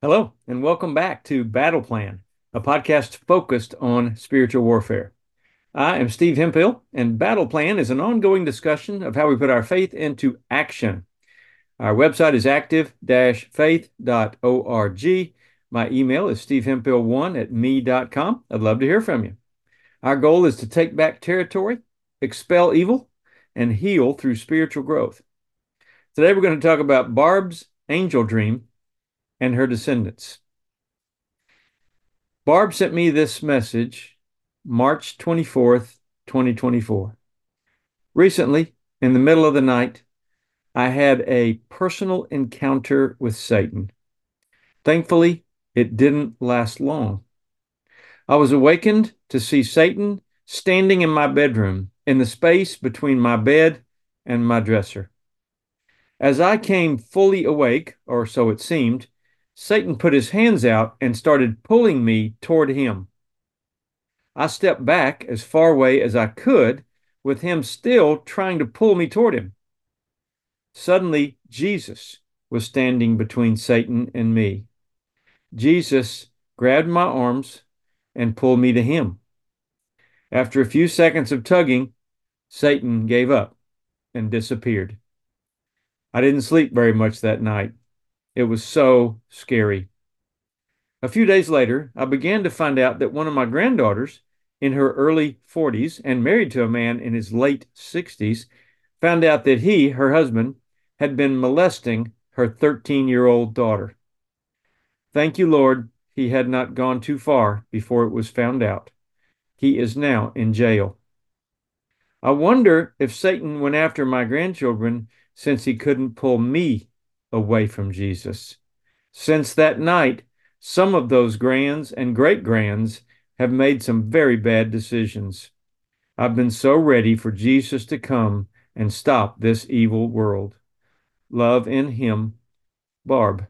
Hello, and welcome back to Battle Plan, a podcast focused on spiritual warfare. I am Steve Hemphill, and Battle Plan is an ongoing discussion of how we put our faith into action. Our website is active-faith.org. My email is stevehemphill1@me.com. I'd love to hear from you. Our goal is to take back territory, expel evil, and heal through spiritual growth. Today we're going to talk about Barb's angel dream and her descendants. Barb sent me this message March 24th, 2024. Recently, in the middle of the night, I had a personal encounter with Satan. Thankfully, it didn't last long. I was awakened to see Satan standing in my bedroom in the space between my bed and my dresser. As I came fully awake, or so it seemed, Satan put his hands out and started pulling me toward him. I stepped back as far away as I could, with him still trying to pull me toward him. Suddenly, Jesus was standing between Satan and me. Jesus grabbed my arms and pulled me to him. After a few seconds of tugging, Satan gave up and disappeared. I didn't sleep very much that night. It was so scary. A few days later, I began to find out that one of my granddaughters, in her early 40s and married to a man in his late 60s, found out that he, her husband, had been molesting her 13-year-old daughter. Thank you, Lord, he had not gone too far before it was found out. He is now in jail. I wonder if Satan went after my grandchildren since he couldn't pull me away from Jesus. Since that night, some of those grands and great grands have made some very bad decisions. I've been so ready for Jesus to come and stop this evil world. Love in him, Barb.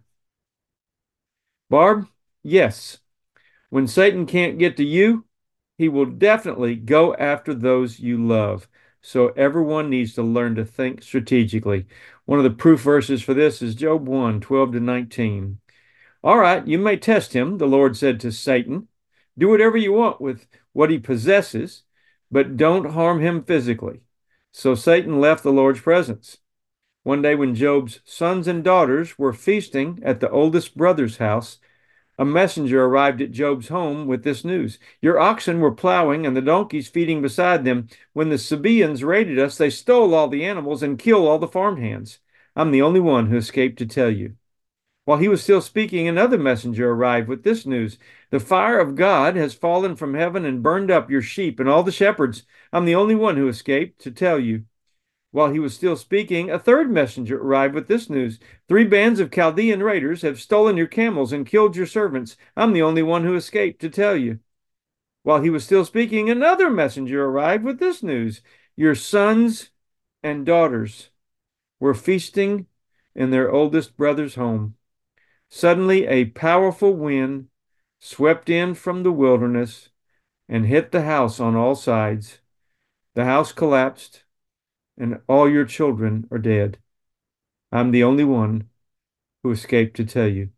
Barb, yes, when Satan can't get to you, he will definitely go after those you love. So everyone needs to learn to think strategically. One of the proof verses for this is Job 1:12-19. All right, you may test him, the Lord said to Satan. Do whatever you want with what he possesses, but don't harm him physically. So Satan left the Lord's presence. One day, when Job's sons and daughters were feasting at the oldest brother's house, a messenger arrived at Job's home with this news. Your oxen were plowing and the donkeys feeding beside them. When the Sabaeans raided us, they stole all the animals and killed all the farmhands. I'm the only one who escaped to tell you. While he was still speaking, another messenger arrived with this news. The fire of God has fallen from heaven and burned up your sheep and all the shepherds. I'm the only one who escaped to tell you. While he was still speaking, a third messenger arrived with this news. 3 bands of Chaldean raiders have stolen your camels and killed your servants. I'm the only one who escaped to tell you. While he was still speaking, another messenger arrived with this news. Your sons and daughters were feasting in their oldest brother's home. Suddenly, a powerful wind swept in from the wilderness and hit the house on all sides. The house collapsed, and all your children are dead. I'm the only one who escaped to tell you.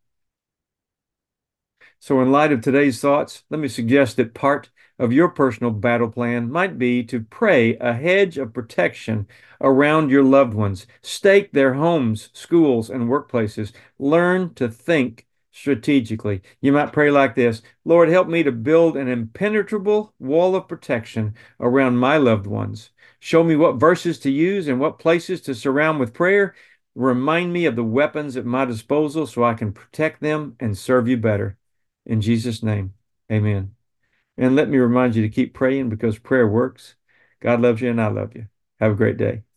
So, in light of today's thoughts, let me suggest that part of your personal battle plan might be to pray a hedge of protection around your loved ones. Stake their homes, schools, and workplaces. Learn to think strategically. You might pray like this: Lord, help me to build an impenetrable wall of protection around my loved ones. Show me what verses to use and what places to surround with prayer. Remind me of the weapons at my disposal so I can protect them and serve you better. In Jesus' name, amen. And let me remind you to keep praying because prayer works. God loves you and I love you. Have a great day.